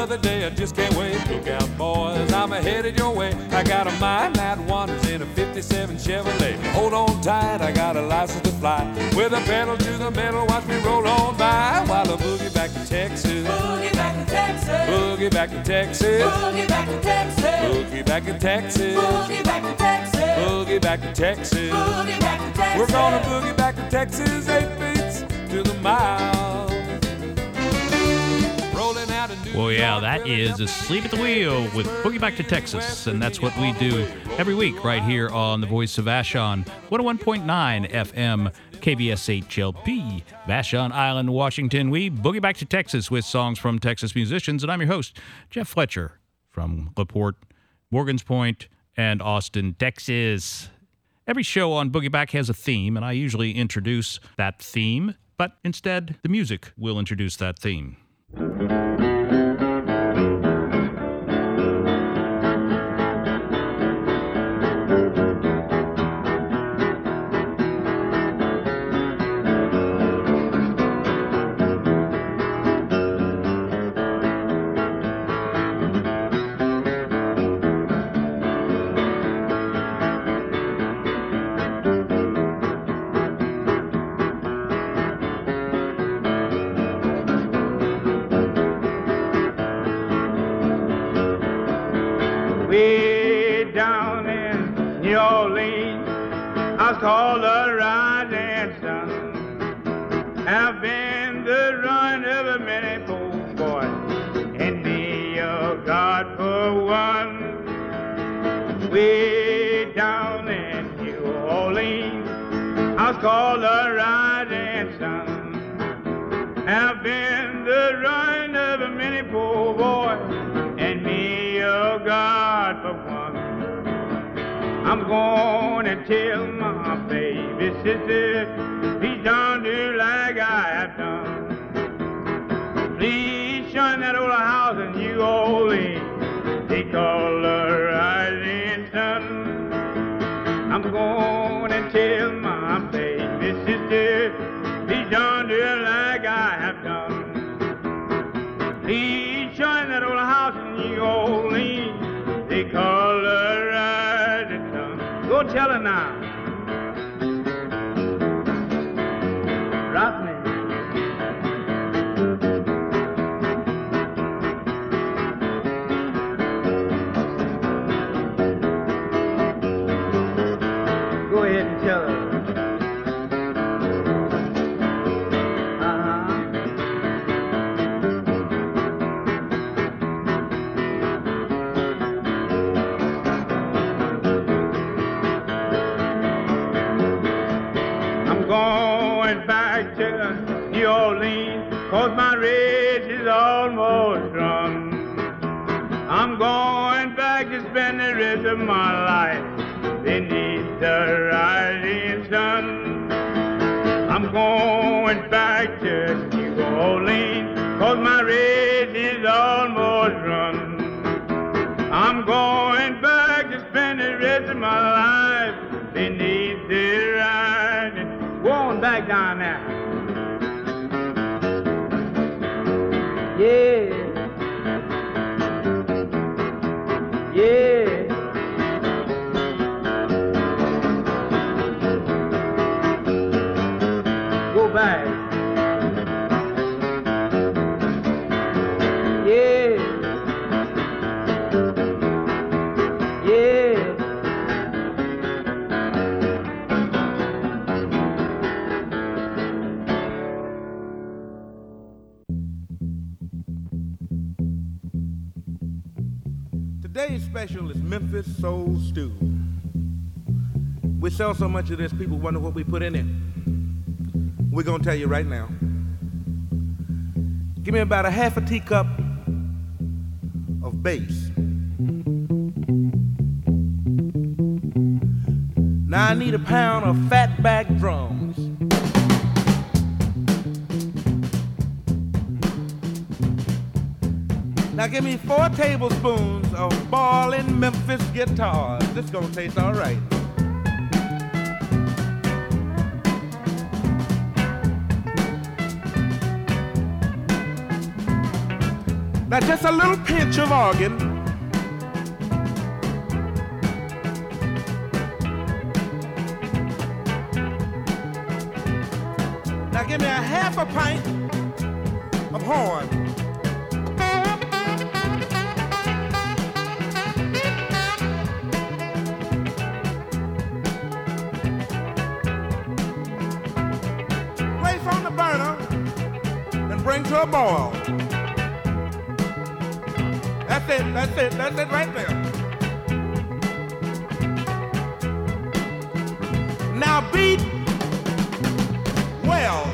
another day, I just can't wait. Look out, boys, I'm headed your way. I got a mind that wanders in a 57 Chevrolet. Hold on tight, I got a license to fly. With a pedal to the metal, watch me roll on by while I boogie back to Texas. Boogie back to Texas. Boogie back to Texas. Boogie back to Texas. Boogie back to Texas. Boogie back to Texas. Boogie back to Texas. Boogie back to Texas. We're gonna boogie back to Texas, 8 beats to the mile. Rolling out a new Well, yeah, that is Asleep at the Wheel with Boogie Back to Texas, and that's what we do every week right here on the Voice of Vashon, 101.9 FM, KBSHLP, Vashon Island, Washington. We boogie back to Texas with songs from Texas musicians, and I'm your host, Jeff Fletcher, from LaPorte, Morgan's Point, and Austin, Texas. Every show on Boogie Back has a theme, and I usually introduce that theme, but instead, the music will introduce that theme. Way down in New Orleans, I was called a rising sun. I've been the run of a many poor boys, and be a God for one. Way down in New Orleans, I was called a rising sun. I've been the run of a many poor boys, and me a God for one. I'm gonna tell my baby sister, please don't do like I have done. Please shine that old house in New Orleans, they call the rising sun. I'm gonna tell my baby sister, please don't do like I have done. Please shine that old house in New Orleans, they call her rising sun. Go tell her now. Rock me. Go ahead and tell her. Going back to New Orleans, 'cause my race is almost run. I'm going back to spend the rest of my life beneath the rising sun. I'm going back to New Orleans, 'cause my race is almost run. I'm going back to spend the rest of my life beneath the rising. Go on back down there. Yeah. Yeah. Go back. Yeah. Yeah. Today's special is Memphis Soul Stew. We sell so much of this, people wonder what we put in it. We're gonna tell you right now. Give me about a half a teacup of bass. Now I need a pound of fatback drums. Now give me 4 tablespoons of boiling Memphis guitars. This gonna taste all right. Now just a little pinch of organ. Now give me a half a pint of horn. Place on the burner and bring to a boil. That's it right there. Now beat well.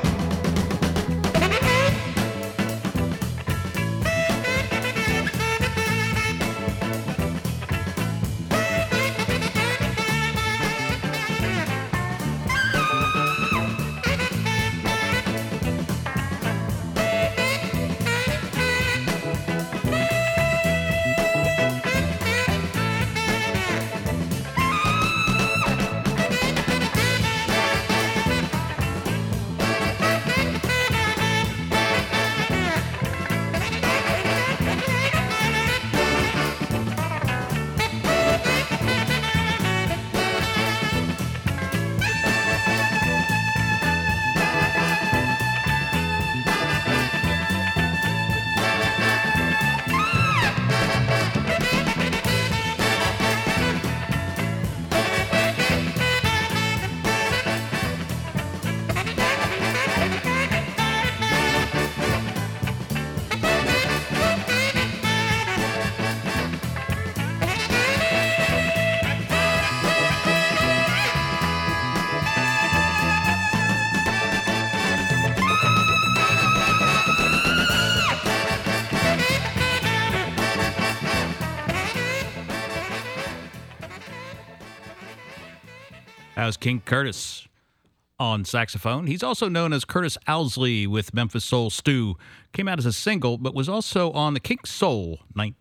That was King Curtis on saxophone. He's also known as Curtis Owsley with Memphis Soul Stew. Came out as a single, but was also on the King Soul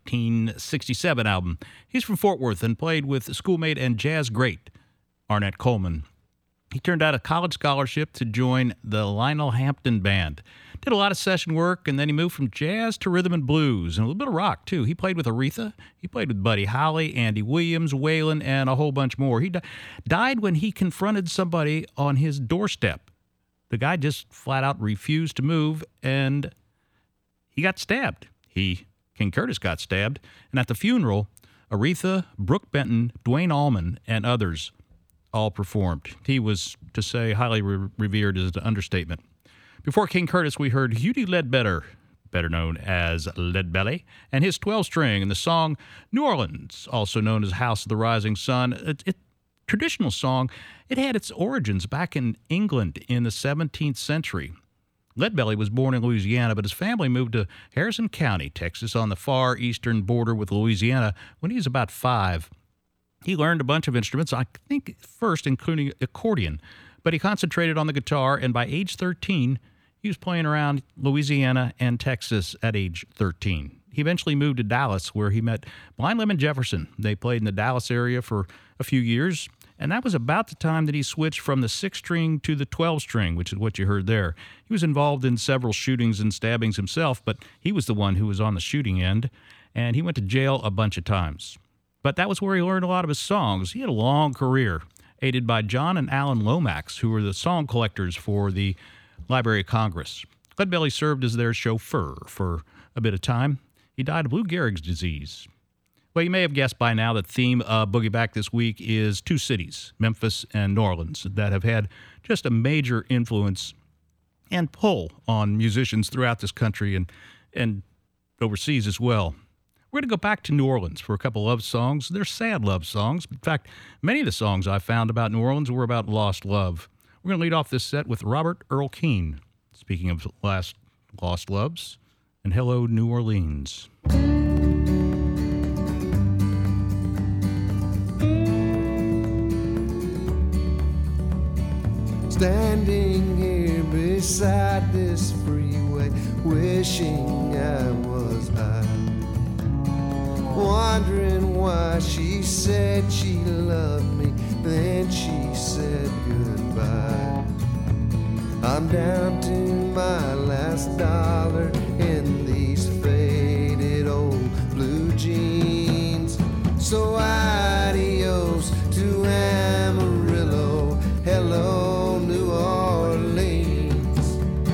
1967 album. He's from Fort Worth and played with schoolmate and jazz great Arnett Coleman. He turned out a college scholarship to join the Lionel Hampton Band. Did a lot of session work, and then he moved from jazz to rhythm and blues, and a little bit of rock, too. He played with Aretha. He played with Buddy Holly, Andy Williams, Waylon, and a whole bunch more. He died when he confronted somebody on his doorstep. The guy just flat out refused to move, and he got stabbed. King Curtis got stabbed, and at the funeral, Aretha, Brooke Benton, Dwayne Allman, and others all performed. He was, to say highly revered is an understatement. Before King Curtis, we heard Hughie Ledbetter, better known as Leadbelly, and his 12-string, and the song New Orleans, also known as House of the Rising Sun. Traditional song. It had its origins back in England in the 17th century. Leadbelly was born in Louisiana, but his family moved to Harrison County, Texas, on the far eastern border with Louisiana when he was about 5. He learned a bunch of instruments, I think first including accordion, but he concentrated on the guitar, and by age 13, he was playing around Louisiana and Texas at age 13. He eventually moved to Dallas, where he met Blind Lemon Jefferson. They played in the Dallas area for a few years, and that was about the time that he switched from the 6-string to the 12-string, which is what you heard there. He was involved in several shootings and stabbings himself, but he was the one who was on the shooting end, and he went to jail a bunch of times. But that was where he learned a lot of his songs. He had a long career, aided by John and Alan Lomax, who were the song collectors for the Library of Congress. Leadbelly served as their chauffeur for a bit of time. He died of Lou Gehrig's disease. Well, you may have guessed by now that the theme of Boogie Back this week is two cities, Memphis and New Orleans, that have had just a major influence and pull on musicians throughout this country and overseas as well. We're going to go back to New Orleans for a couple love songs. They're sad love songs. In fact, many of the songs I found about New Orleans were about lost love. We're going to lead off this set with Robert Earl Keen. Speaking of lost loves, and Hello, New Orleans. Standing here beside this freeway, wishing I was high, wondering why she said she loved me, then she said goodbye. I'm down to my last dollar in these faded adios to Amarillo. Hello, New Orleans.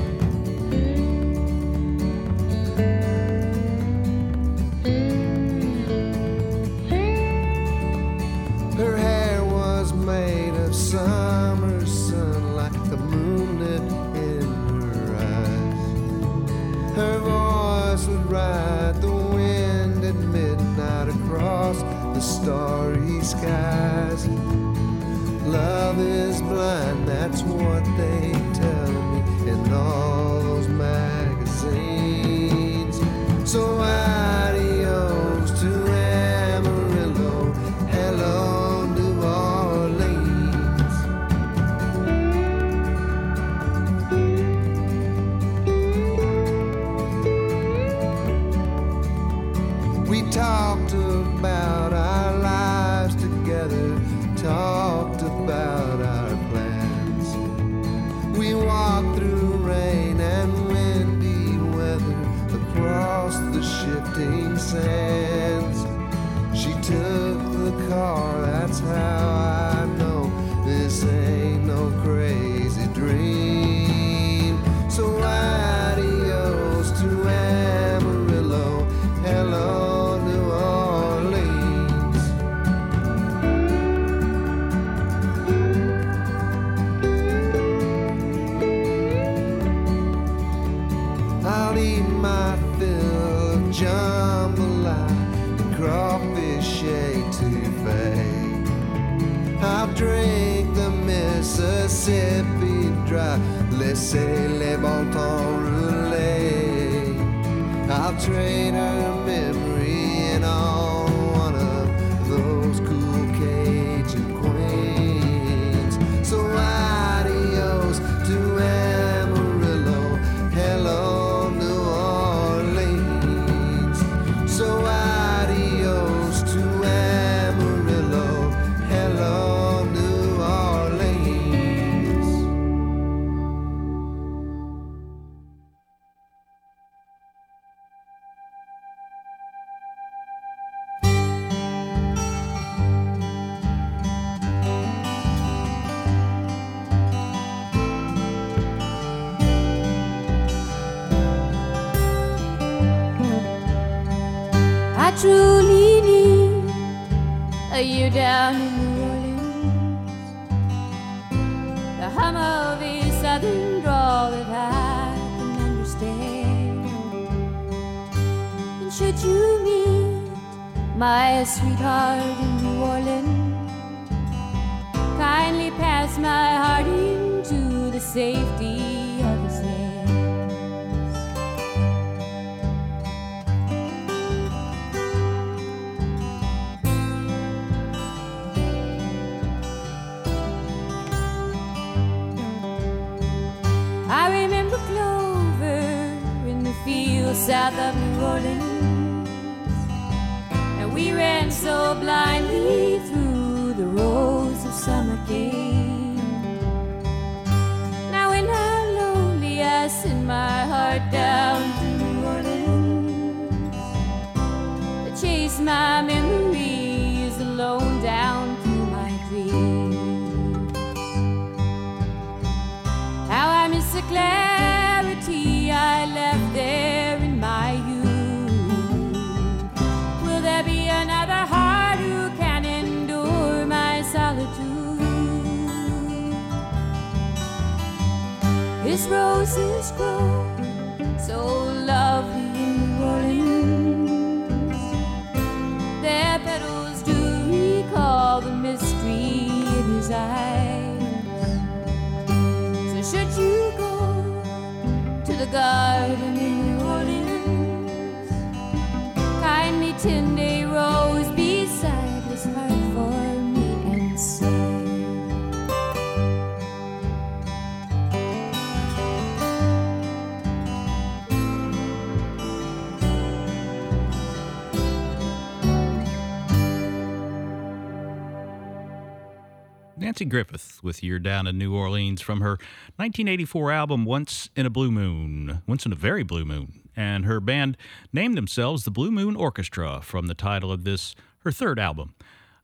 Her hair was made of summer sunlight, the moonlit in her eyes. Her voice would ride the wind at midnight across the starry skies. Love is blind, that's what they tell me in all those magazines. So adios to Amarillo, hello New Orleans. We talked about our lives together, talked about our plans. We walked through rain and windy weather across the shifting sands. She took the car, that's how I know this ain't no crazy dream. So adios to Amarillo, hello New Orleans. I'll eat my fill of jambalaya and crawfish etouffee. I'll drink the Mississippi dry, laissez-les bon temps rouler. I'll trade her memory in on one of those cool Cajun queens. So adios to Amarillo, hello New Orleans. So adios to Amarillo, hello New Orleans. I truly need a year down in New Orleans, the hum of a southern drawl that I can understand. And should you meet my sweetheart in New Orleans, kindly pass my heart into the safety of his hands. I remember clover in the fields south of New Orleans, and we ran so blindly through the rows of summer cane. Now when I'm lonely, I send my heart down to New Orleans to chase my memories alone down through my dreams. How I miss the clarity I left there in my youth. Will there be another heart who can endure my solitude? His roses grow so lovely in New Orleans. Their petals do recall the mystery in his eyes. So should you go to the garden in New Orleans, kindly tend a rose beside his heart for me and say, Nancy Griffith with You're Down in New Orleans from her 1984 album Once in a Blue Moon, Once in a Very Blue Moon. And her band named themselves the Blue Moon Orchestra from the title of this, her third album.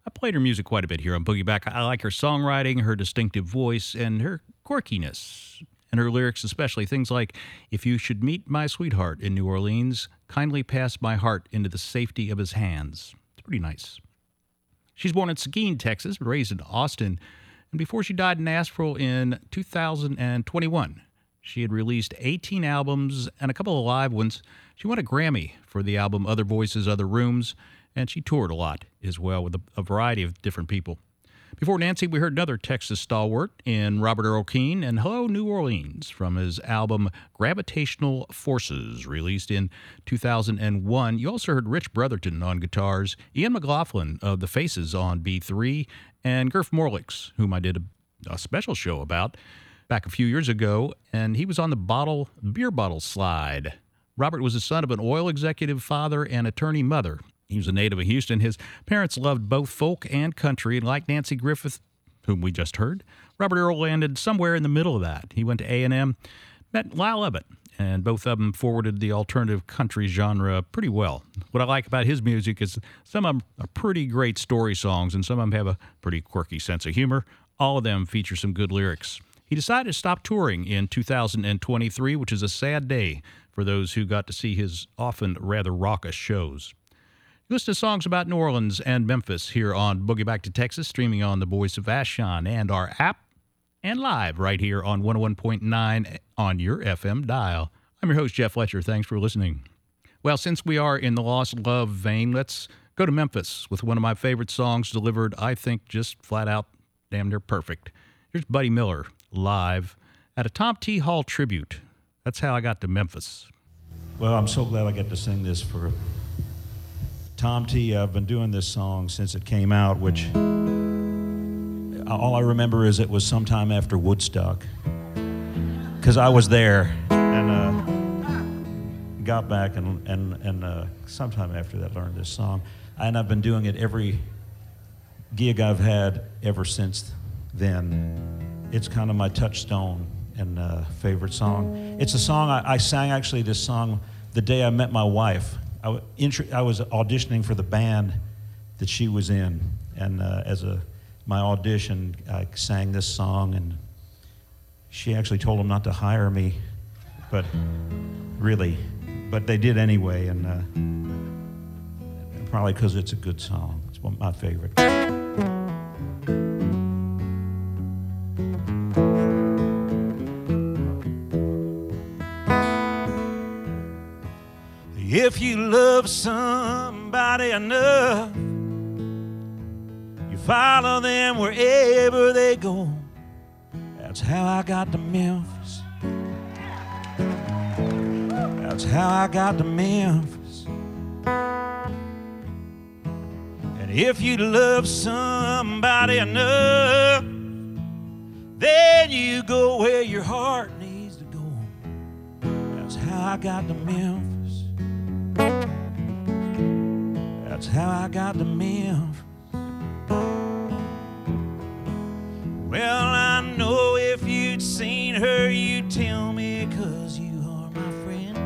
I played her music quite a bit here on Boogie Back. I like her songwriting, her distinctive voice, and her quirkiness. And her lyrics especially, things like, if you should meet my sweetheart in New Orleans, kindly pass my heart into the safety of his hands. It's pretty nice. She's born in Seguin, Texas, but raised in Austin. And before she died in Nashville in 2021, she had released 18 albums and a couple of live ones. She won a Grammy for the album Other Voices, Other Rooms, and she toured a lot as well with a variety of different people. Before Nancy, we heard another Texas stalwart in Robert Earl Keen and Hello, New Orleans from his album Gravitational Forces, released in 2001. You also heard Rich Brotherton on guitars, Ian McLaughlin of The Faces on B3, and Gurf Morlix, whom I did a special show about back a few years ago, and he was on the beer bottle slide. Robert was the son of an oil executive father and attorney mother. He was a native of Houston. His parents loved both folk and country, and like Nancy Griffith, whom we just heard, Robert Earl landed somewhere in the middle of that. He went to A&M, met Lyle Lovett, and both of them forwarded the alternative country genre pretty well. What I like about his music is some of them are pretty great story songs, and some of them have a pretty quirky sense of humor. All of them feature some good lyrics. He decided to stop touring in 2023, which is a sad day for those who got to see his often rather raucous shows. Listen to songs about New Orleans and Memphis here on Boogie Back to Texas, streaming on the Voice of Vashon and our app, and live right here on 101.9 on your FM dial. I'm your host, Jeff Fletcher. Thanks for listening. Well, since we are in the Lost Love vein, let's go to Memphis with one of my favorite songs delivered, I think, just flat out damn near perfect. Here's Buddy Miller live at a Tom T. Hall tribute. That's how I got to Memphis. Well, I'm so glad I get to sing this for Tom T. I've been doing this song since it came out, which all I remember is it was sometime after Woodstock, because I was there and got back and sometime after that learned this song. And I've been doing it every gig I've had ever since then. It's kind of my touchstone and favorite song. It's a song I sang actually this song the day I met my wife. I was auditioning for the band that she was in, and my audition, I sang this song, and she actually told them not to hire me, but they did anyway, and probably because it's a good song. It's one of my favorite. If you love somebody enough, you follow them wherever they go. That's how I got to Memphis. That's how I got to Memphis. And if you love somebody enough, then you go where your heart needs to go. That's how I got to Memphis. That's how I got to Memphis. Well, I know if you'd seen her, you'd tell me, 'cause you are my friend.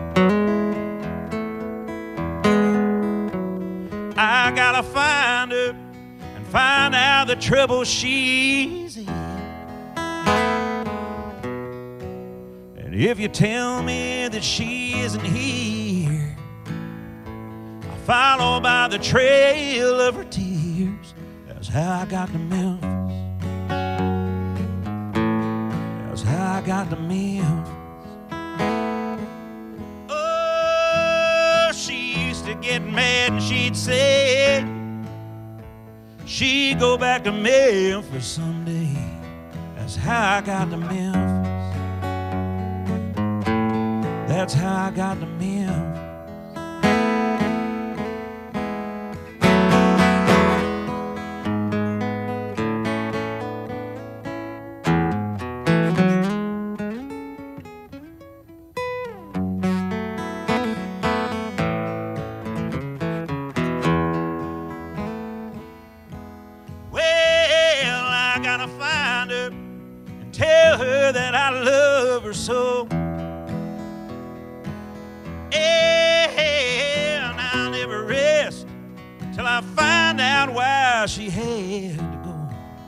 I gotta find her and find out the trouble she's in. And if you tell me that she isn't here, I'll follow by the trail of her tears. That's how I got to Memphis. That's how I got to Memphis. Oh, she used to get mad and she'd say she'd go back to Memphis someday. That's how I got to Memphis. That's how I got to Memphis. Well, I gotta find her and tell her that I love her so. And I'll never rest till I I find out why she had to go.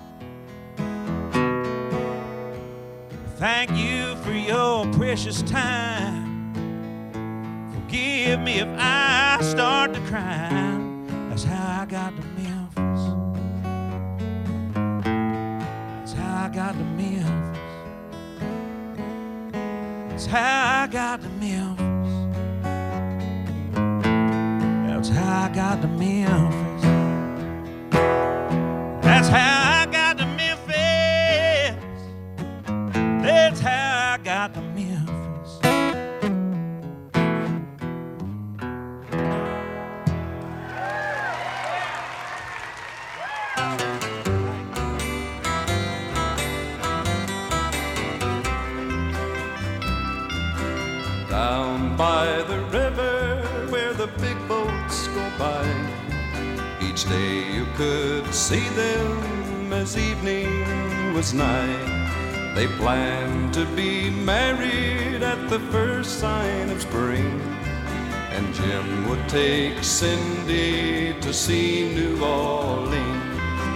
Thank you for your precious time. Forgive me if I start to cry. That's how I got to Memphis. That's how I got to Memphis. That's how I got to Memphis. That's how I got to Memphis. That's how I got to Memphis. That's how I got to Memphis. Down by the river where the big boats go by, each day you could see them as evening was nigh. They planned to be married at the first sign of spring, and Jim would take Cindy to see New Orleans.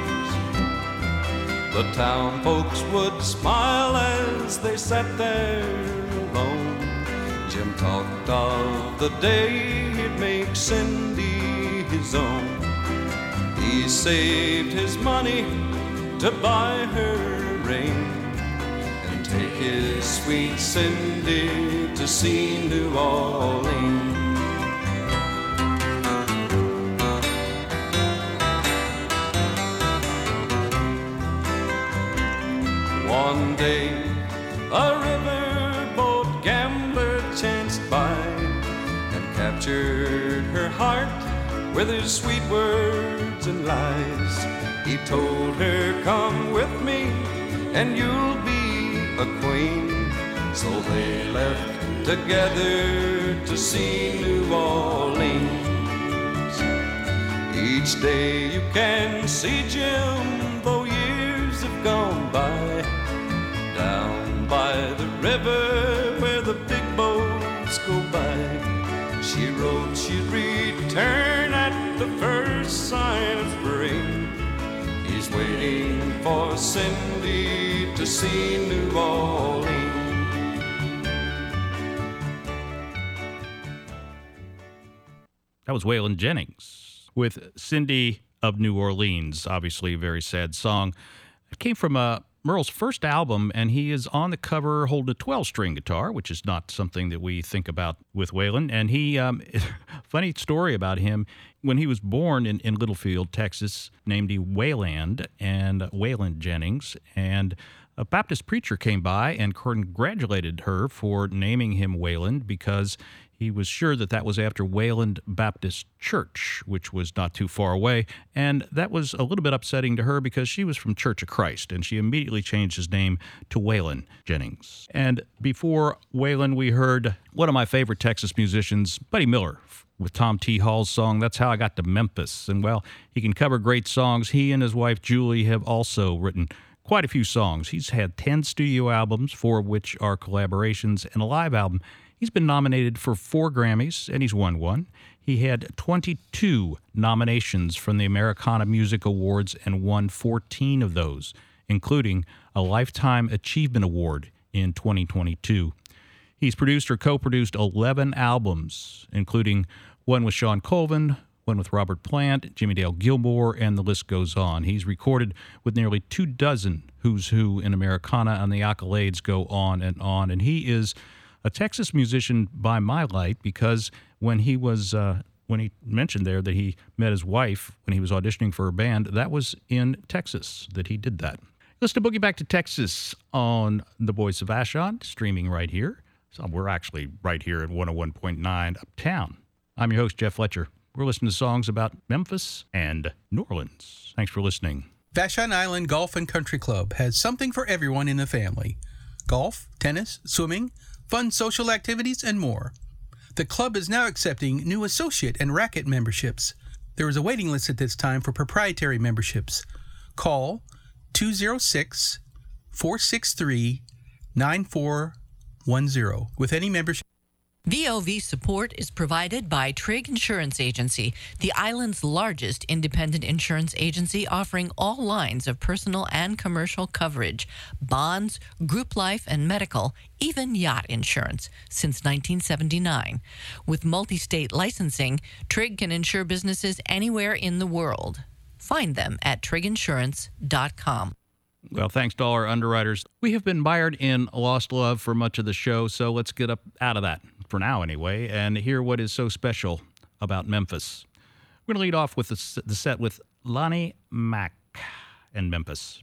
The town folks would smile as they sat there alone. Jim talked of the day he'd make Cindy his own. He saved his money to buy her a ring and take his sweet Cindy to see New Orleans. One day, a riverboat gambler chanced by and captured her heart with his sweet words and lies. He told her, "Come with me and you'll be a queen." So they left together to see New Orleans. Each day you can see Jim, though years have gone by, down by the river where the big boats go by. She wrote she'd return at the first sign of spring. He's waiting for Cindy to see New Orleans. That was Waylon Jennings with Cindy of New Orleans. Obviously a very sad song. It came from Merle's first album, and he is on the cover holding a 12-string guitar, which is not something that we think about with Waylon. And he, funny story about him, when he was born in Littlefield, Texas, named he Wayland and Waylon Jennings, and a Baptist preacher came by and congratulated her for naming him Wayland because he was sure that that was after Wayland Baptist Church, which was not too far away. And that was a little bit upsetting to her because she was from Church of Christ, and she immediately changed his name to Waylon Jennings. And before Waylon, we heard one of my favorite Texas musicians, Buddy Miller, with Tom T. Hall's song, That's How I Got to Memphis. And, well, he can cover great songs. He and his wife, Julie, have also written quite a few songs. He's had 10 studio albums, 4 of which are collaborations, and a live album. He's been nominated for 4 Grammys, and he's won one. He had 22 nominations from the Americana Music Awards and won 14 of those, including a Lifetime Achievement Award in 2022. He's produced or co-produced 11 albums, including one with Sean Colvin, one with Robert Plant, Jimmy Dale Gilmore, and the list goes on. He's recorded with nearly 24 who's who in Americana, and the accolades go on, and he is a Texas musician by my light because when he was when he mentioned there that he met his wife when he was auditioning for a band, that was in Texas that he did that. Listen to Boogie Back to Texas on The Voice of Vashon, streaming right here. So we're actually right here at 101.9 Uptown. I'm your host, Jeff Fletcher. We're listening to songs about Memphis and New Orleans. Thanks for listening. Vashon Island Golf and Country Club has something for everyone in the family. Golf, tennis, swimming, fun social activities, and more. The club is now accepting new associate and racket memberships. There is a waiting list at this time for proprietary memberships. Call 206-463-9410 with any membership. VOV support is provided by Trigg Insurance Agency, the island's largest independent insurance agency offering all lines of personal and commercial coverage, bonds, group life and medical, even yacht insurance, since 1979. With multi-state licensing, Trigg can insure businesses anywhere in the world. Find them at trigginsurance.com. Well, thanks to all our underwriters. We have been mired in lost love for much of the show, so let's get up out of that, for now anyway, and hear what is so special about Memphis. We're going to lead off with the set with Lonnie Mack and Memphis.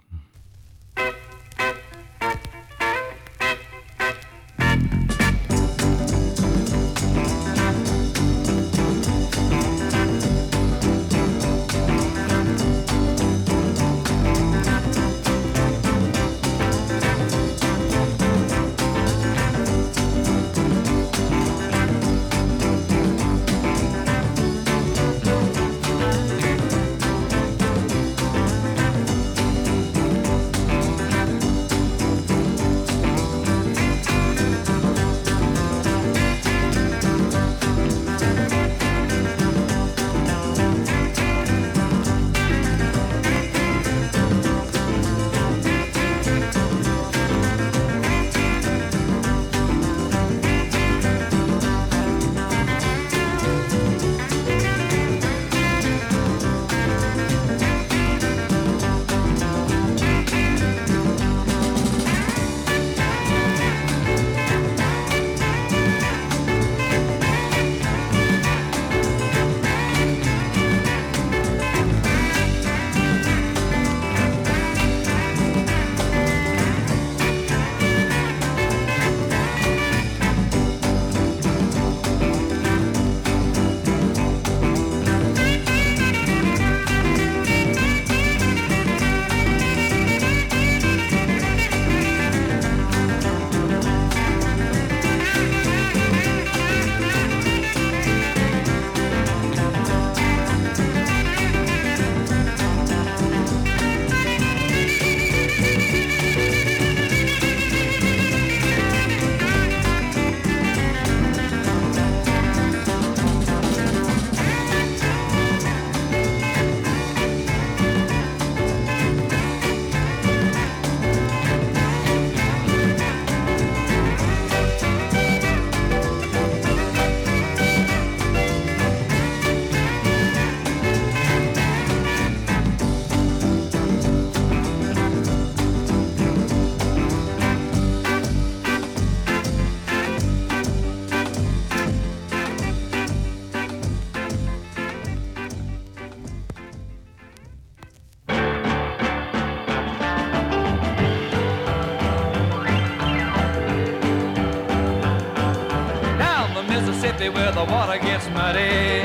Where the water gets muddy,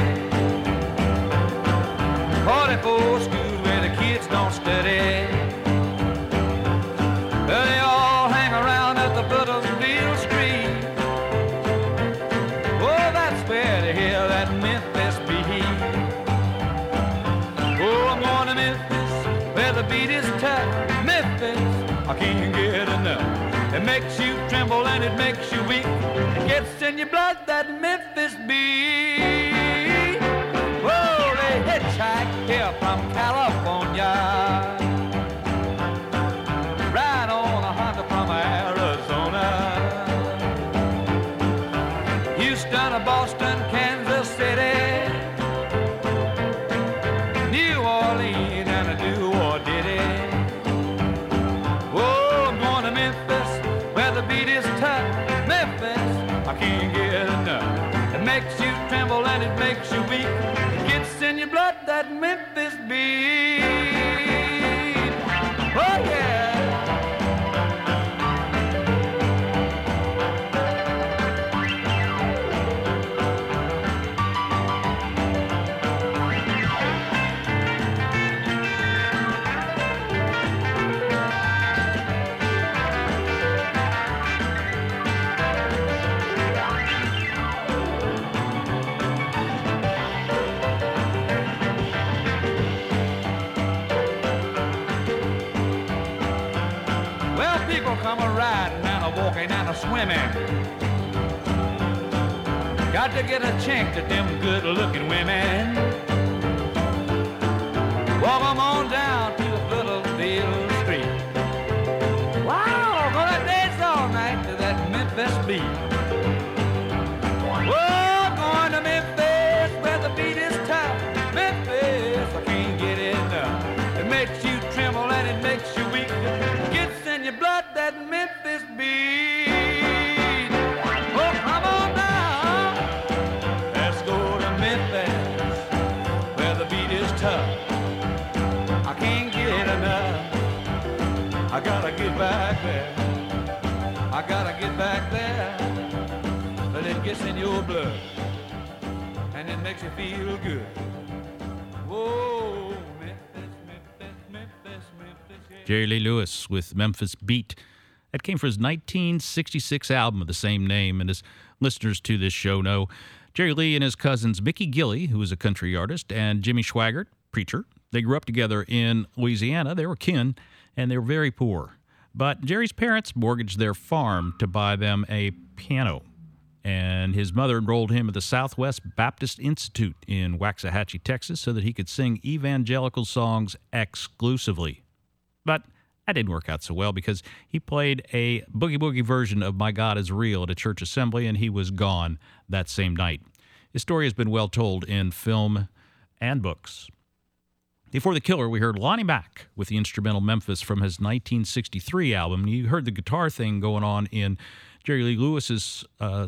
44 school where the kids don't study. They all hang around at the foot of Beale Street. Oh, that's where they hear that Memphis beat. Oh, I'm going to Memphis where the beat is tough. Memphis, I can't get enough. It makes you tremble and it makes you weak. It gets in your blood, that Memphis beat. Whoa, they hitchhike here from California, ride on a Honda from Arizona, Houston or Boston, Kansas City, New Orleans and a do or ditty. Whoa, I'm going to Memphis where the beat is tough. Memphis, I can't get enough. It makes you tremble and it makes you weak. It gets in your blood, that Memphis beat. Oh yeah. Come a riding and a walking and a swimming. got to get a chance at them good-looking women. Walk 'em on down to Philadelphia Street. Wow, gonna dance all night to that Memphis beat. Oh, going to Memphis where the beat is tough. Memphis, I can't get enough. It makes you tremble and it makes you weak. It gets in your blood, that Memphis beat. Oh, come on now, let's go to Memphis where the beat is tough. I can't get enough. I gotta get back there. I gotta get back there. But it gets in your blood and it makes you feel good. Whoa, Memphis, Memphis, Memphis, Memphis. Yeah. Jerry Lee Lewis with Memphis Beat. That came from his 1966 album of the same name. And as listeners to this show know, Jerry Lee and his cousins Mickey Gilley, who was a country artist, and Jimmy Swaggart, preacher, they grew up together in Louisiana. They were kin, and they were very poor. But Jerry's parents mortgaged their farm to buy them a piano. And his mother enrolled him at the Southwest Baptist Institute in Waxahachie, Texas, so that he could sing evangelical songs exclusively. But that didn't work out so well because he played a boogie-woogie version of My God is Real at a church assembly, and he was gone that same night. His story has been well told in film and books. Before the Killer, we heard Lonnie Mack with the instrumental Memphis from his 1963 album. You heard the guitar thing going on in Jerry Lee Lewis's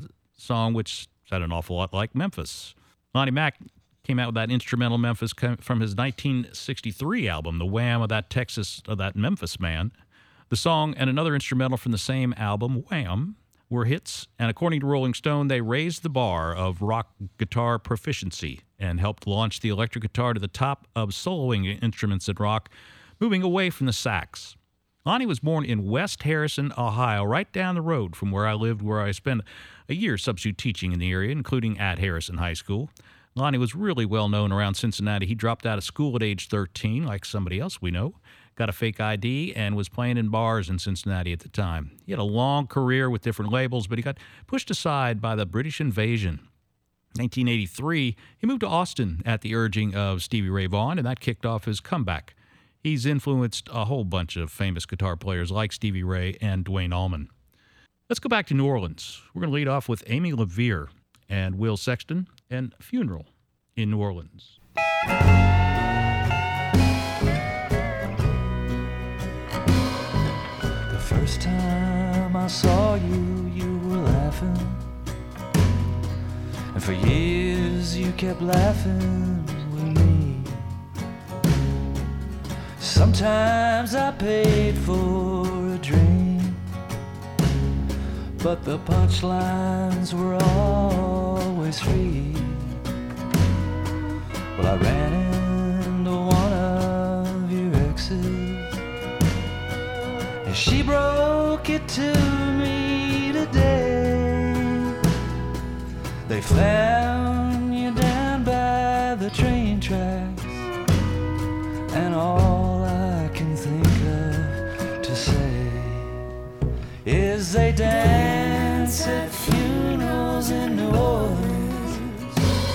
song, which sounded an awful lot like Memphis. Lonnie Mack came out with that instrumental Memphis from his 1963 album, The Wham of that Memphis Man. The song and another instrumental from the same album, Wham, were hits, and according to Rolling Stone, they raised the bar of rock guitar proficiency and helped launch the electric guitar to the top of soloing instruments in rock, moving away from the sax. Lonnie was born in West Harrison, Ohio, right down the road from where I lived, where I spent a year substitute teaching in the area, including at Harrison High School. Lonnie was really well known around Cincinnati. He dropped out of school at age 13, like somebody else we know, got a fake ID, and was playing in bars in Cincinnati at the time. He had a long career with different labels, but he got pushed aside by the British invasion. In 1983, he moved to Austin at the urging of Stevie Ray Vaughan, and that kicked off his comeback. He's influenced a whole bunch of famous guitar players like Stevie Ray and Duane Allman. Let's go back to New Orleans. We're going to lead off with Amy LaVere and Will Sexton and Funeral in New Orleans. The first time I saw you, you were laughing. And for years you kept laughing with me. Sometimes I paid for a drink, but the punchlines were always free. Well, I ran into one of your exes, and she broke it to me today. They found you down by the train tracks, and all I can think of to say is they dance at funerals in New Orleans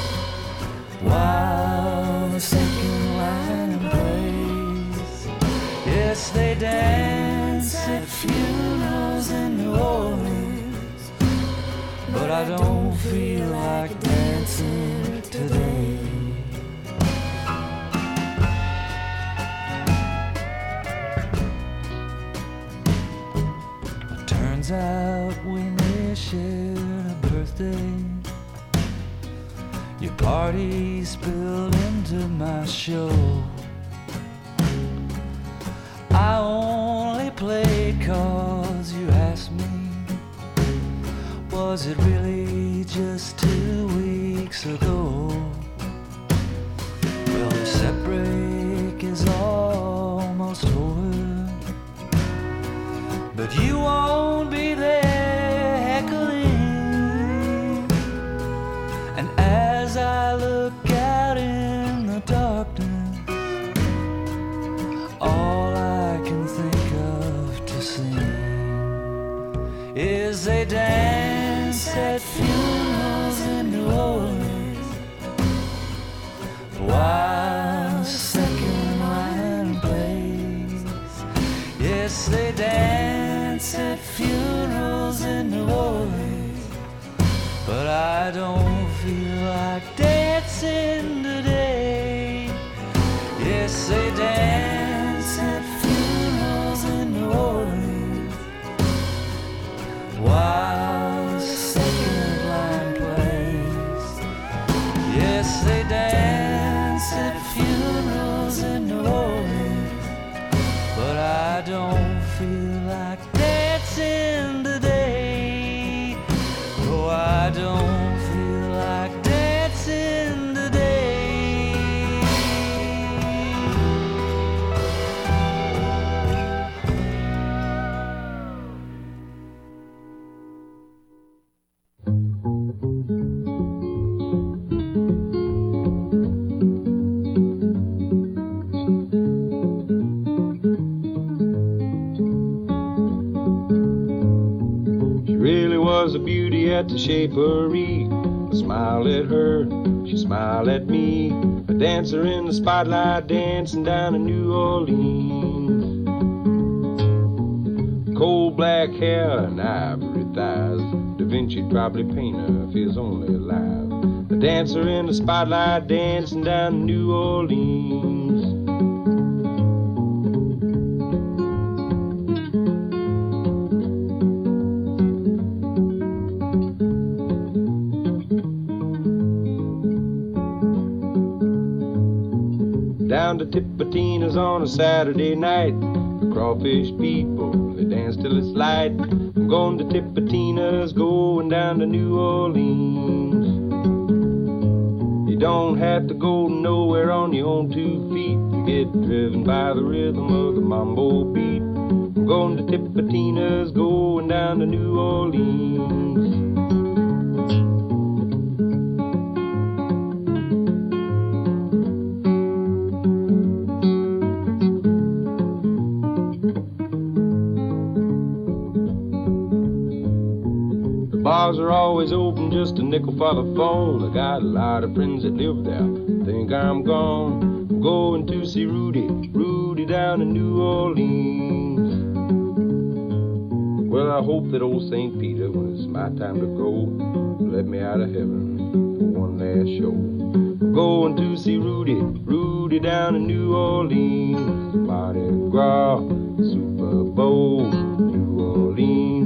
while the second line plays. Yes, they dance at funerals in New Orleans, but I don't feel like dancing today. Turns out we may share a birthday. Your party spilled into my show. I only played 'cause you asked me. Was it really just 2 weeks ago? Well, the set break is almost over, but you won't be there heckling. And as I look out in the darkness, all I can think of to sing is they dance at funerals in New Orleans Yes, they dance at funerals in New Orleans, but I don't feel like dancing today. Yes, they dance at funerals in New Orleans while the second line plays. Yes, they dance at funerals in New Orleans, but I don't feel like dancing today. No, I don't feel like dancing today. Was a beauty at the Shapery. I smiled at her, she smiled at me. A dancer in the spotlight dancing down in New Orleans. Cold black hair and ivory thighs. Da Vinci'd probably paint her if he was only alive. A dancer in the spotlight dancing down in New Orleans. Down to Tipitina's on a Saturday night. The crawfish people, they dance till it's light. I'm going to Tipitina's, going down to New Orleans. You don't have to go nowhere on your own 2 feet. You get driven by the rhythm of the mambo beat. I'm going to Tipitina's, going down to New Orleans. Bars are always open, just a nickel for the phone. I got a lot of friends that live there, think I'm gone. I'm going to see Rudy down in New Orleans. Well, I hope that old St. Peter, when it's my time to go, let me out of heaven for one last show. I'm going to see Rudy down in New Orleans. Mardi Gras, Super Bowl, New Orleans.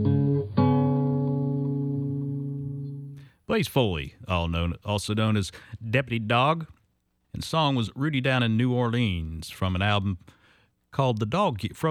Blaze Foley, also known as Deputy Dog, and the song was Rudy Down in New Orleans from an album called The Dog Years,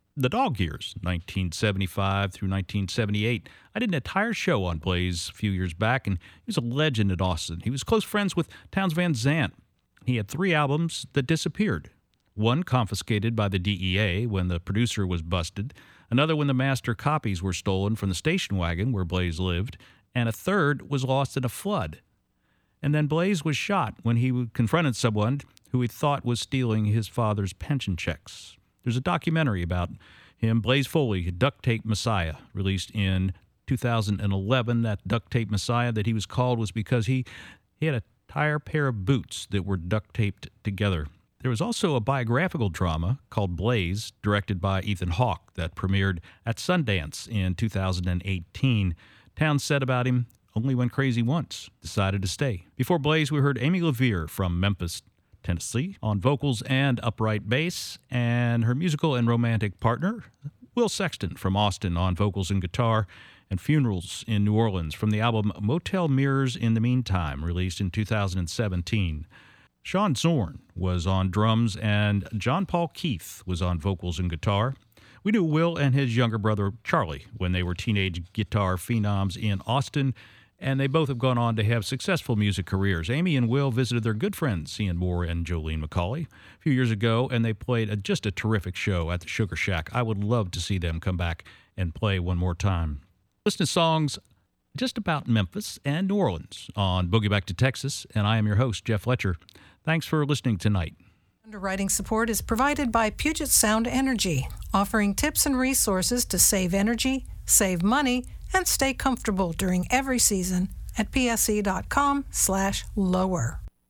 1975 through 1978. I did an entire show on Blaze a few years back, and he was a legend at Austin. He was close friends with Townes Van Zandt. He had 3 albums that disappeared. One confiscated by the DEA when the producer was busted, another when the master copies were stolen from the station wagon where Blaze lived, and a third was lost in a flood. And then Blaze was shot when he confronted someone who he thought was stealing his father's pension checks. There's a documentary about him, Blaze Foley, Duct Tape Messiah, released in 2011. That Duct Tape Messiah that he was called was because he had a entire pair of boots that were duct taped together. There was also a biographical drama called Blaze, directed by Ethan Hawke, that premiered at Sundance in 2018. Townes said about him, only went crazy once, decided to stay. Before Blaze, we heard Amy LaVere from Memphis, Tennessee, on vocals and upright bass, and her musical and romantic partner, Will Sexton from Austin, on vocals and guitar, and Funerals in New Orleans from the album Motel Mirrors in the Meantime, released in 2017. Sean Zorn was on drums, and John Paul Keith was on vocals and guitar. We knew Will and his younger brother, Charlie, when they were teenage guitar phenoms in Austin, and they both have gone on to have successful music careers. Amy and Will visited their good friends, Ian Moore and Jolene McCauley, a few years ago, and they played just a terrific show at the Sugar Shack. I would love to see them come back and play one more time. Listen to songs just about Memphis and New Orleans on Boogie Back to Texas, and I am your host, Jeff Fletcher. Thanks for listening tonight. Underwriting support is provided by Puget Sound Energy, offering tips and resources to save energy, save money, and stay comfortable during every season at pse.com/lower.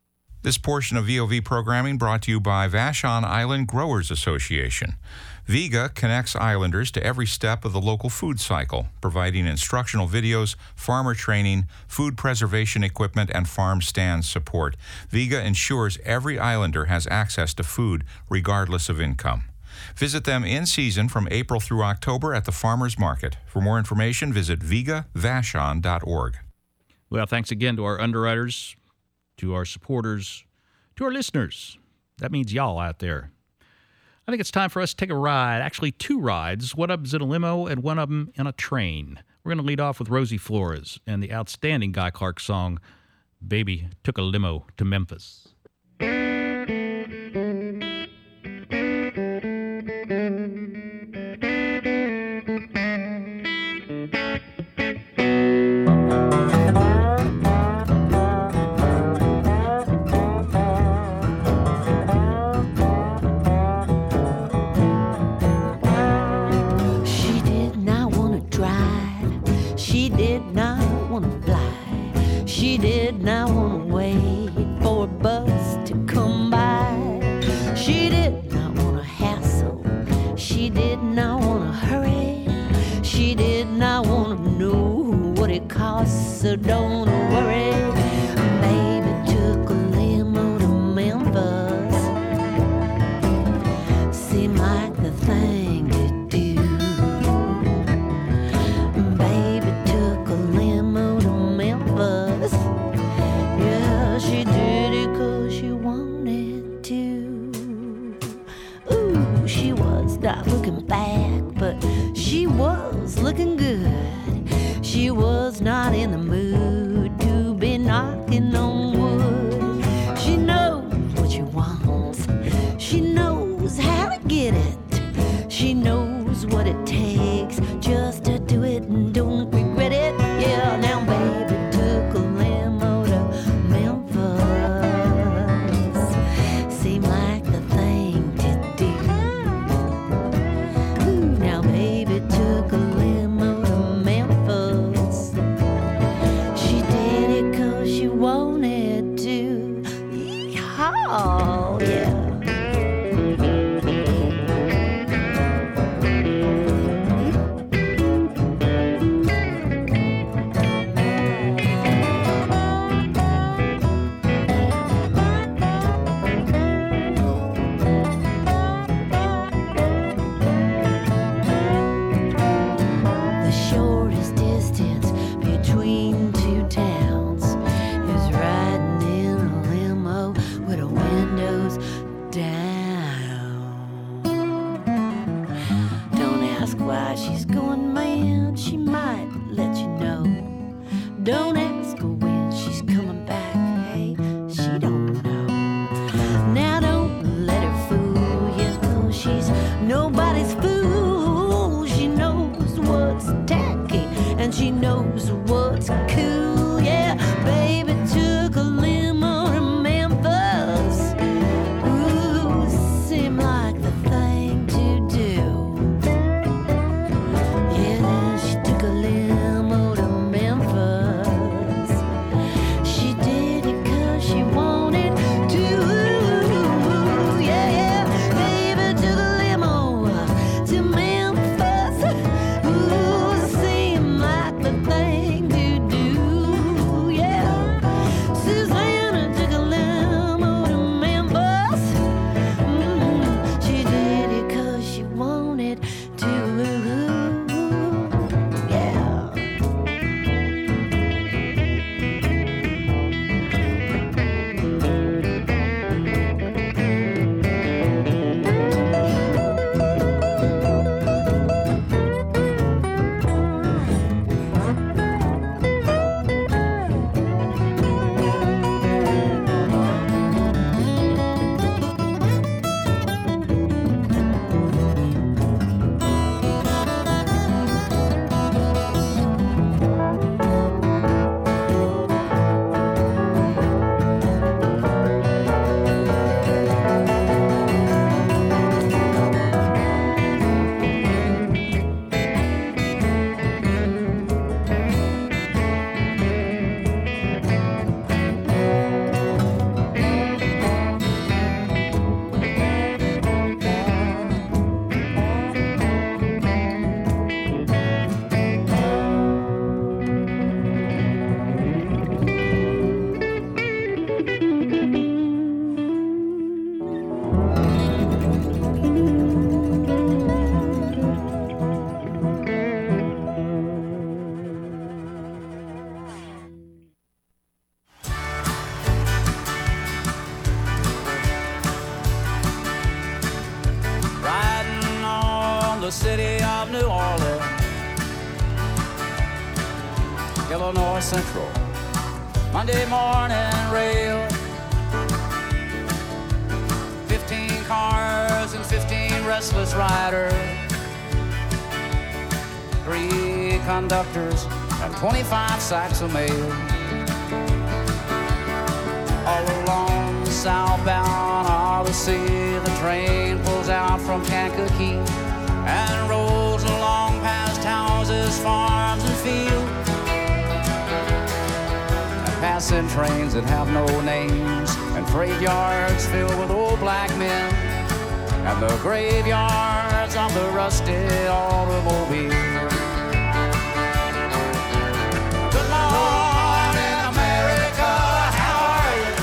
This portion of VOV programming brought to you by Vashon Island Growers Association. VIGA connects islanders to every step of the local food cycle, providing instructional videos, farmer training, food preservation equipment, and farm stand support. VIGA ensures every islander has access to food regardless of income. Visit them in season from April through October at the Farmers Market. For more information, visit vigavashon.org. Well, thanks again to our underwriters, to our supporters, to our listeners. That means y'all out there. I think it's time for us to take a ride, actually 2 rides. One of them's in a limo and one of them in a train. We're going to lead off with Rosie Flores and the outstanding Guy Clark song, Baby Took a Limo to Memphis. She did not want to wait for a bus to come by. She did not want to hassle. She did not want to hurry. She did not want to know what it costs, so don't worry. Baby took a limo to Memphis. Seemed like the thing to do. Baby took a limo to Memphis. Yeah, she did it 'cause she wanted to. Ooh, she was not looking back, but she was looking good. She was not in the mood to be knocking on wood. She knows what she wants. She knows how to get it. She knows what it takes just to do it and don't regret it. Yeah, now baby took a limo to Memphis. Seemed like the thing to do. Ooh, now baby took a limo to Memphis. She did it 'cause she wanted to. Yeehaw, yeah. The shortest distance between 2 towns is riding in a limo with the windows down. Don't ask why she's going mad, she might let you know. Don't ask her when she's coming back, hey, she don't know. Now don't let her fool you, 'cause she's nobody's fool. She knows what's tacky and she knows what's cool. Yeah, baby took a limo to Memphis. Ooh, seemed like the thing to do. Yeah, she took a limo to Memphis. She did it 'cause she wanted to. Yeah, baby took a limo to Memphis. Ooh, seemed like the thing to do. the city of New Orleans. Illinois Central, Monday morning rail. 15 cars and 15 restless riders. 3 conductors and 25 sacks of mail. All along southbound Odyssey, the train pulls out from Kankakee and rolls along past houses, farms, and fields. Passing trains that have no names, and freight yards filled with old black men, and the graveyards of the rusty automobile. Good morning, America, how are you?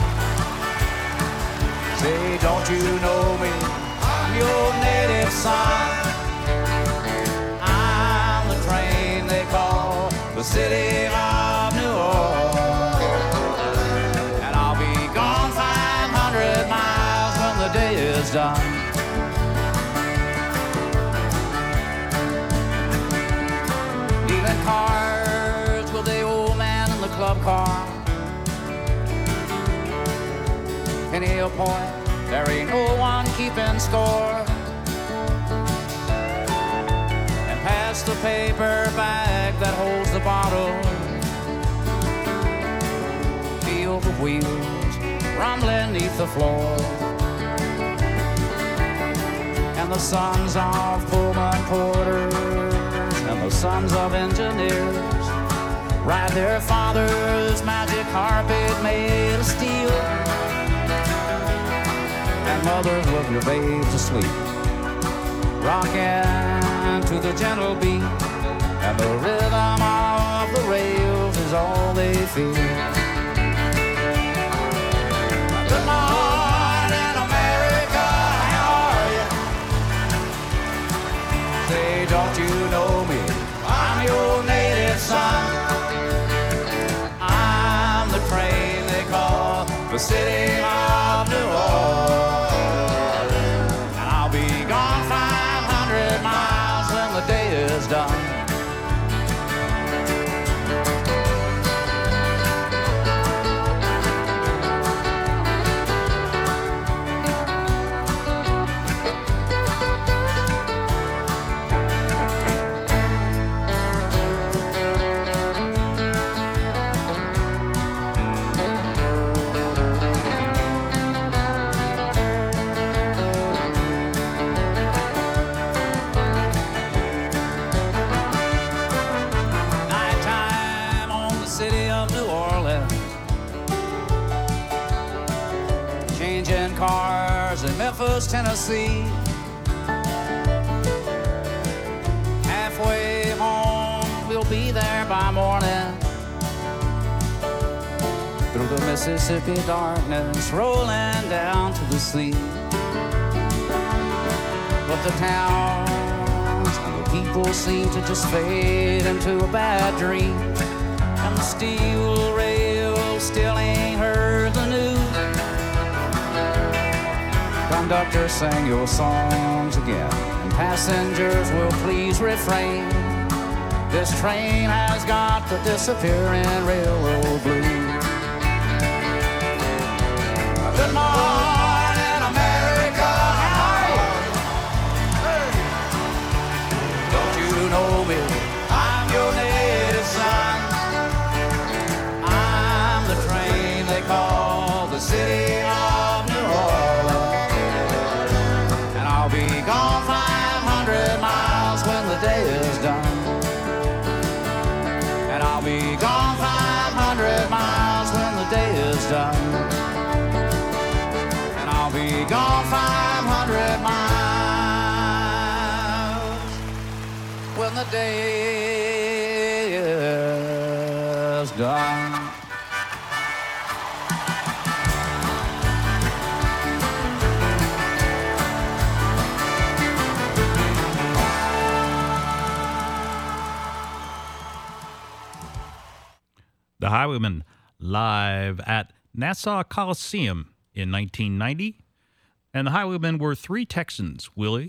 Say, don't you know me? I'm your native son. I'm the train they call the city of New Orleans. Is done. Leaving cards with the old man in the club car. Penny a point, there ain't no one keeping score. And pass the paper bag that holds the bottle. Feel the wheels rumbling neath the floor. And the sons of Pullman porters and the sons of engineers ride their father's magic carpet made of steel. And mothers love your babes asleep, rocking to the gentle beat, and the rhythm of the rails is all they feel. Good morning, America, how are you? Say, don't you know me? I'm your native son. I'm the train they call the city of New Orleans. And I'll be gone 500 miles when the day is done. Cars in Memphis, Tennessee. Halfway home, we'll be there by morning. Through the Mississippi darkness, rolling down to the sea. But the towns and the people seem to just fade into a bad dream. And the steel rail still ain't heard the news. Conductor, sing your songs again, and passengers will please refrain. This train has got the disappearing railroad blues. Good morning, America, how are you? Hey. Don't you know me? I'm your native son. I'm the train they call the city of New Orleans. I'll be gone 500 miles when the day is done. And I'll be gone 500 miles when the day is done. And I'll be gone 500 miles when the day is done. The Highwaymen live at Nassau Coliseum in 1990. And the Highwaymen were 3 Texans, Willie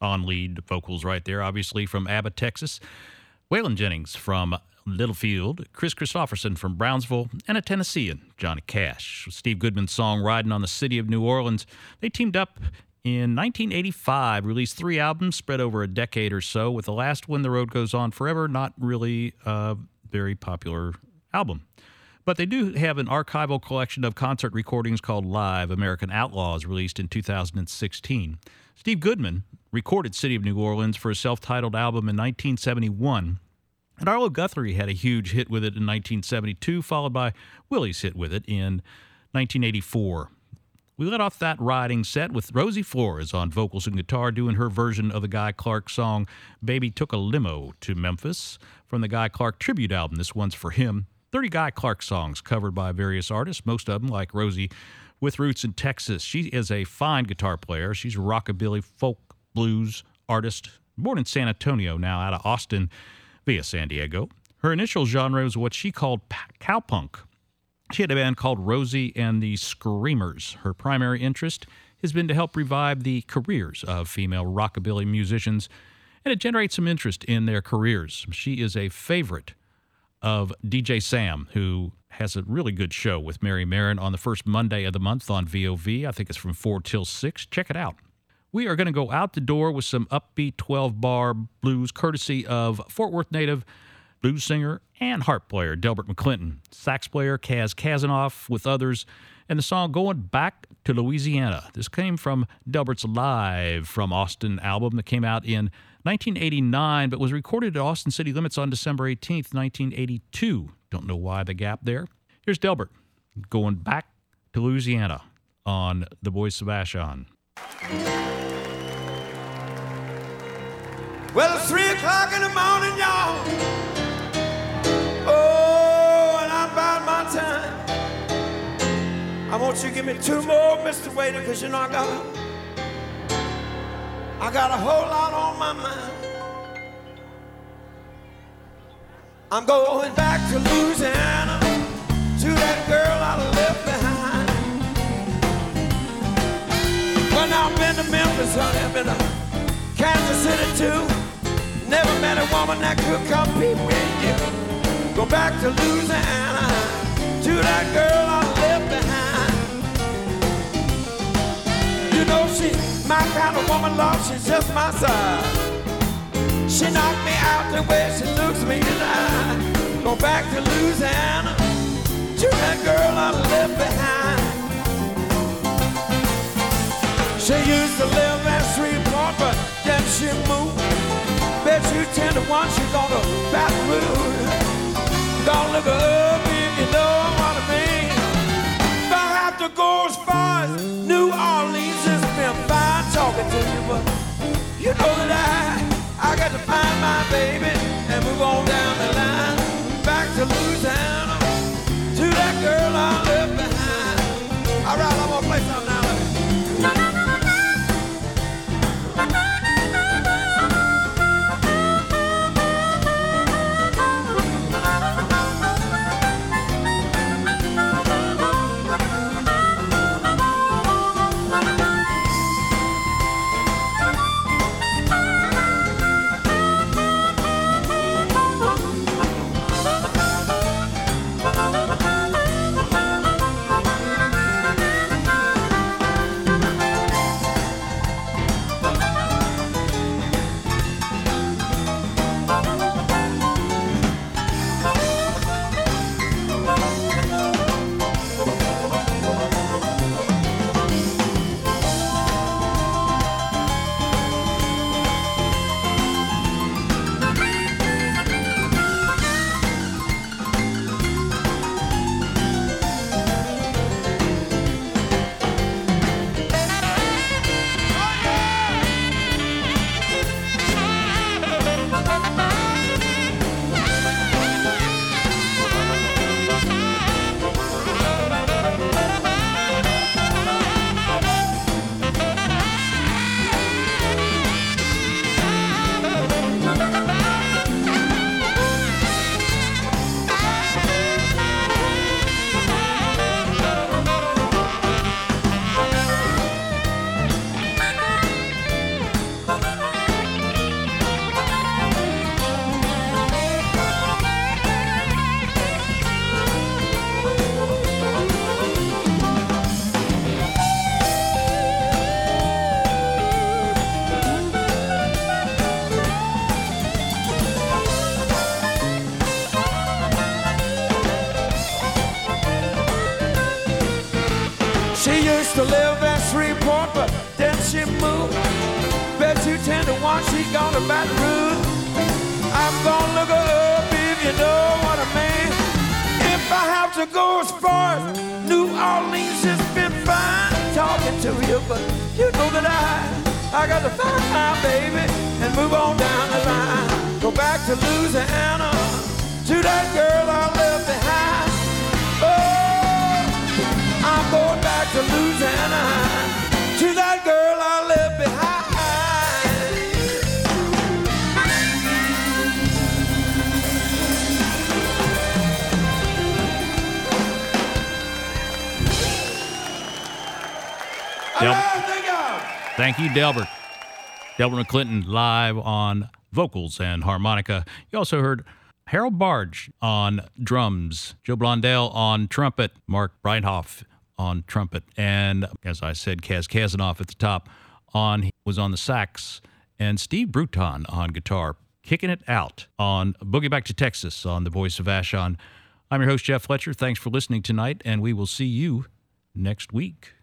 on lead vocals right there, obviously from Abbott, Texas. Waylon Jennings from Littlefield, Chris Christopherson from Brownsville, and a Tennessean, Johnny Cash. Steve Goodman's song Riding on the City of New Orleans. They teamed up in 1985, released 3 albums spread over a decade or so, with the last one, The Road Goes On Forever, not really a very popular album. But they do have an archival collection of concert recordings called Live American Outlaws, released in 2016. Steve Goodman recorded City of New Orleans for a self-titled album in 1971, and Arlo Guthrie had a huge hit with it in 1972, followed by Willie's hit with it in 1984. We let off that riding set with Rosie Flores on vocals and guitar doing her version of the Guy Clark song Baby Took a Limo to Memphis from the Guy Clark tribute album. This one's for him. 30 Guy Clark songs covered by various artists, most of them, like Rosie, with roots in Texas. She is a fine guitar player. She's a rockabilly, folk, blues artist, born in San Antonio, now out of Austin via San Diego. Her initial genre is what she called cowpunk. She had a band called Rosie and the Screamers. Her primary interest has been to help revive the careers of female rockabilly musicians and it generates some interest in their careers. She is a favorite of DJ Sam, who has a really good show with Mary Marin on the first Monday of the month on VOV. I think it's from 4 till 6. Check it out. We are going to go out the door with some upbeat 12-bar blues, courtesy of Fort Worth native blues singer and harp player Delbert McClinton, sax player Kaz Kazanoff with others, and the song Going Back to Louisiana. This came from Delbert's Live from Austin album that came out in 1989, but was recorded at Austin City Limits on December 18th, 1982. Don't know why the gap there. Here's Delbert, Going Back to Louisiana on The Voice of Vashon. Well, it's 3 o'clock in the morning, y'all. Oh, and I'm about my time. I want you to give me 2 more, Mr. Waiter, because you know I got a whole lot on my mind. I'm going back to Louisiana, to that girl I left behind. Well, now I've been to Memphis, honey, I've been to Kansas City too. Never met a woman that could compete with you. Go back to Louisiana, to that girl I left behind. You know she's my kind of woman, Lord, she's just my size. She knocked me out the way she looks me in the eye. Go back to Louisiana, to that girl I left behind. She used to live in Shreveport, but then she moved. Bet you 10 to 1 she's gonna Baton Rouge. Don't look her up if you know what I mean. If I have to go as far as New Orleans, it's been fine talking to you, but you know that I got to find my baby and move on down the line. Back to Louisiana, to that girl I left behind. All right, I'm gonna play something now. once she gone to Baton Rouge. I'm gonna look her up if you know what I mean. If I have to go as far as New Orleans, it's been fine talking to you, but you know that I got to find my baby and move on down the line. Go back to Louisiana, to that girl I left behind. Oh, I'm going back to Louisiana, to that girl I left behind. Thank you, Delbert. Delbert McClinton live on vocals and harmonica. You also heard Harold Barge on drums, Joe Blondell on trumpet, Mark Breithoff on trumpet, and as I said, Kaz Kazanoff at the top was on the sax, and Steve Bruton on guitar, kicking it out on Boogie Back to Texas on The Voice of Vashon. I'm your host, Jeff Fletcher. Thanks for listening tonight, and we will see you next week.